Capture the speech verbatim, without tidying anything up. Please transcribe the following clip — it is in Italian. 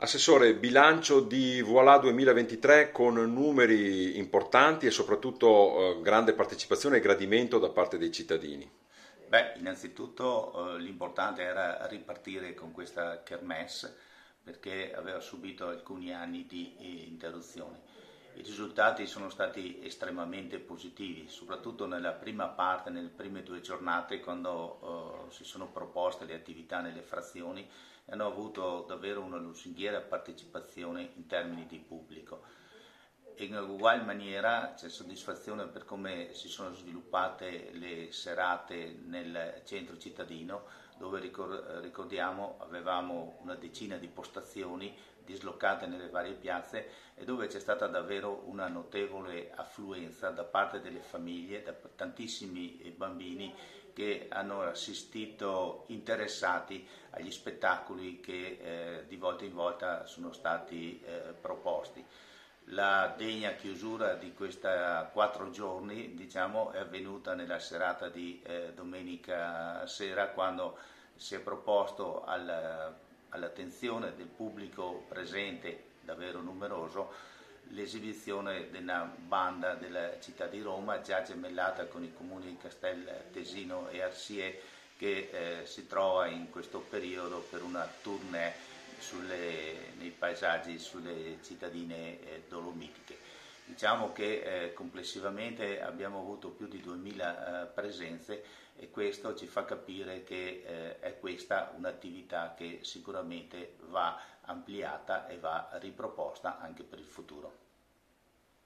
Assessore, bilancio di Voilà duemilaventitré con numeri importanti e soprattutto eh, grande partecipazione e gradimento da parte dei cittadini. Beh, innanzitutto eh, l'importante era ripartire con questa kermesse perché aveva subito alcuni anni di eh, interruzione. I risultati sono stati estremamente positivi, soprattutto nella prima parte, nelle prime due giornate, quando eh, si sono proposte le attività nelle frazioni e hanno avuto davvero una lusinghiera partecipazione in termini di pubblico. In ugual maniera c'è soddisfazione per come si sono sviluppate le serate nel centro cittadino, dove ricordiamo avevamo una decina di postazioni dislocate nelle varie piazze e dove c'è stata davvero una notevole affluenza da parte delle famiglie, da tantissimi bambini che hanno assistito interessati agli spettacoli che eh, di volta in volta sono stati eh, proposti. La degna chiusura di questi quattro giorni, diciamo, è avvenuta nella serata di eh, domenica sera, quando si è proposto al, all'attenzione del pubblico presente, davvero numeroso, l'esibizione della banda della città di Roma, già gemellata con i comuni di Castel Tesino e Arsie, che eh, si trova in questo periodo per una tournée sulle, nei paesaggi, sulle cittadine eh, dolomitiche. Diciamo che eh, complessivamente abbiamo avuto più di duemila eh, presenze e questo ci fa capire che eh, è questa un'attività che sicuramente va ampliata e va riproposta anche per il futuro.